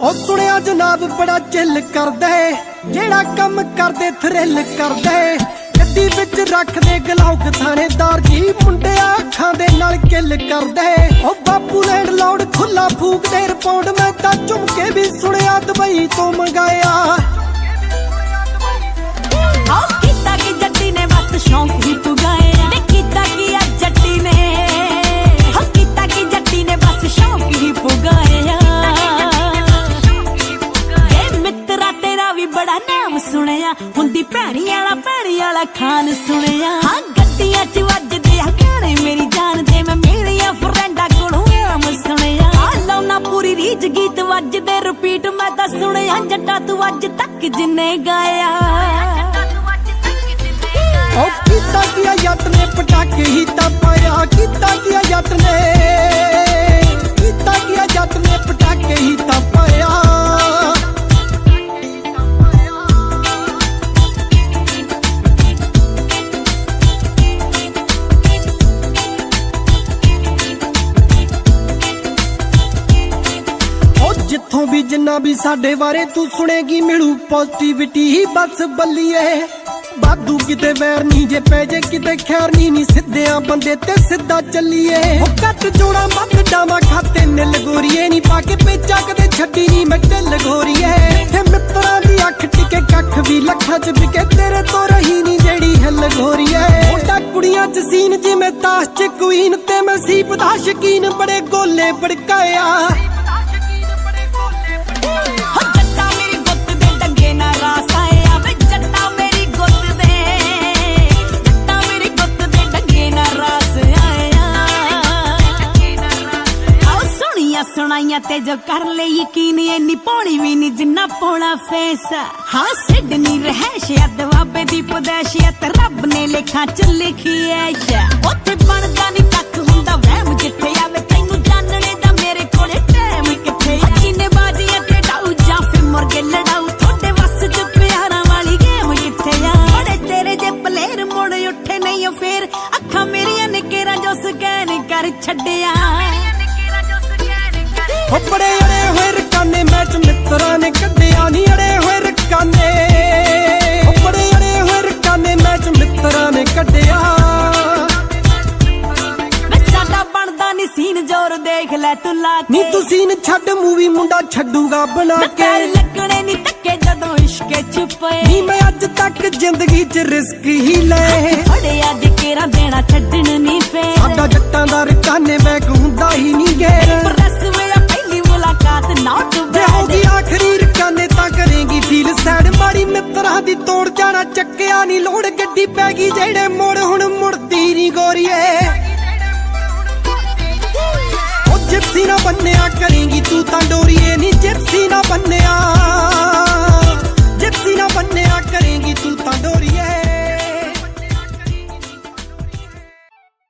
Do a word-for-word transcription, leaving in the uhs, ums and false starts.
ओ सुनिया जनाब बड़ा चिल करदे, जेड़ा कम करदे थ्रिल करदे। गड्डी विच रखदे गलौक थानेदार जी, मुंडिया अखां दे नाल किल करदे। ओ बापू लैंड लौड खुला फूकदे रिपोर्ट, मैं तां झुमके भी सुनिया दुबई तो मंगाया। कीता कि जट्टी ने बस शौक ही पुगाया, कीता कि जट्टी ने कीता कि जट्टी ने बस शौक ही पुगाया। मित्रा तेरा भी बड़ा नाम सुनिया, हुंदी भैणी आला भैणी आला खान सुनिया। हाँ गड्डियां च वजदे आ गाने मेरी जान दे, मैं मेरिया फ्रेंडा कोलों आम सुनिया। लाउना पूरी रीच गीत वजदे रिपीट, मैं तां सुनिया जट्टा तू अज तक जिन्ने गाया। ओ कीता किया जट ने पटाके ही तां पाया, कीता किया जट ने कीता किया जट ने पटाके ही तां पाया। जिथों भी जिन्ना भी साडे बारे तू सुनेगी मिलू पॉजिटिविटी ही बस बल्लीए। बादू किते वैर नी जे पै जे किते खैर नी, नी सिद्धियां बंदे ते सिद्धा चलिए। ओ कट जोड़ा मत डावा खाते निल गोरीए, नी पाके पेचा कदे छड्डी नी मैं ढिल गोरीए। इत्थे मित्तरां दी अख टिके कख भी लखां च बिके, तेरे तो रही नी जेड़ी हिल गोरीए। ओटा कुड़ियां च सीन जिवें ताश च क्वीन, ते मैं सीप दा शकीन बड़े गोले बड़काया। जट्टा मेरी गुत्त दे डंगे ना रास आया, वे जट्टा मेरी गुत्त दे जट्टा मेरी गुत्त दे डंगे ना रास आया। आओ सुनिया सुनाइया ते जो कर ले यकीन, इन्नी पौनी भी नी जिन्ना पौना फेस। हाँ सिडनी रहैशिया दवाबे दी पदैशियत, रब ने लेखा च लिखी है। उत्थे बनदा नी कख हुंदा वहम जिथे आवे, तैनू जानने दा मेरे कोले टाइम किथे। जिन्ने बाजियां मुर्गे लड़ाऊ थोड़े वस च प्यारा वाली गेम किथे आ। बड़े तेरे जे पलेर मुड़ उठे नहीं फिर, अखा मेरिया निकेरा जो स्कैन कर छड्डिया। ओ बड़े अड़े होए रकाने मैच मित्रा ने कड्डिया नी, अड़े होए रकाने ओ बड़े अड़े होए रकाने मैच मित्रा ने कड्डिया। बनदा नी सीन जोर देख ले तू लाके, नी तू सीन छड्ड मूवी मुंडा छड्डूगा बना के। लगने नी तक्के जदों इश्क छुपे, नी मैं अज तक जिंदगी च रिस्क ही ले। बड़े अज केरा देना छड्डन नी पे, साडा जट्टां दा रकाने बैग हुंदा ही नी गैर। रस मेरा पहली मुलाकात नॉट बैड, होगी आखरी रकाने तां करेंगी फील सैड। माड़ी मित्रा दी तोड़ जाना चक्किया नी लोड़, गड्डी पै गई जेड़े मोड़ हुण मुड़दी नी गोरीए। जिप्सी ना बनया करेंगी तू तां डोरीए नी, जे